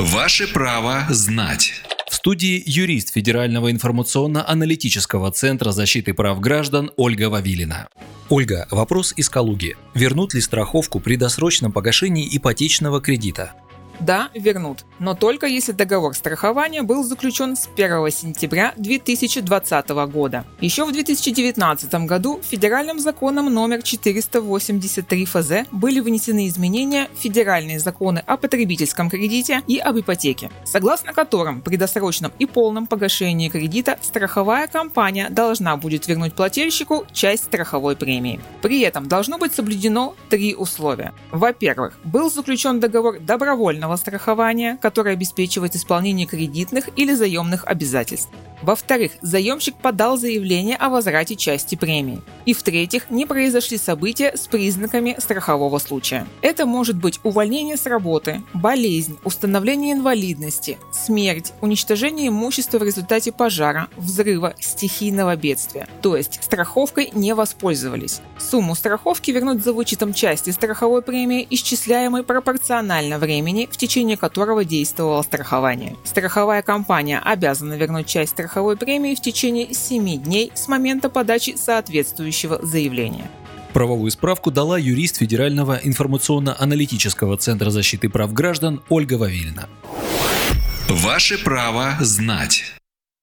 Ваше право знать. В студии юрист Федерального информационно-аналитического центра защиты прав граждан Ольга Вавилина. Ольга, вопрос из Калуги. Вернут ли страховку при досрочном погашении ипотечного кредита? Да, вернут, но только если договор страхования был заключен с 1 сентября 2020 года. Еще в 2019 году Федеральным законом номер 483 ФЗ были внесены изменения в федеральные законы о потребительском кредите и об ипотеке, согласно которым при досрочном и полном погашении кредита страховая компания должна будет вернуть плательщику часть страховой премии. При этом должно быть соблюдено 3 условия. Во-первых, был заключен договор добровольного страхования, который обеспечивает исполнение кредитных или заемных обязательств. Во-вторых, заемщик подал заявление о возврате части премии. И в-третьих, не произошли события с признаками страхового случая. Это может быть увольнение с работы, болезнь, установление инвалидности, смерть, уничтожение имущества в результате пожара, взрыва, стихийного бедствия. То есть страховкой не воспользовались. Сумму страховки вернуть за вычетом части страховой премии, исчисляемой пропорционально времени, в течение которого действовало страхование. Страховая компания обязана вернуть часть страховой премии в течение 7 дней с момента подачи соответствующего заявления. Правовую справку дала юрист Федерального информационно-аналитического центра защиты прав граждан Ольга Вавилина. Ваше право знать.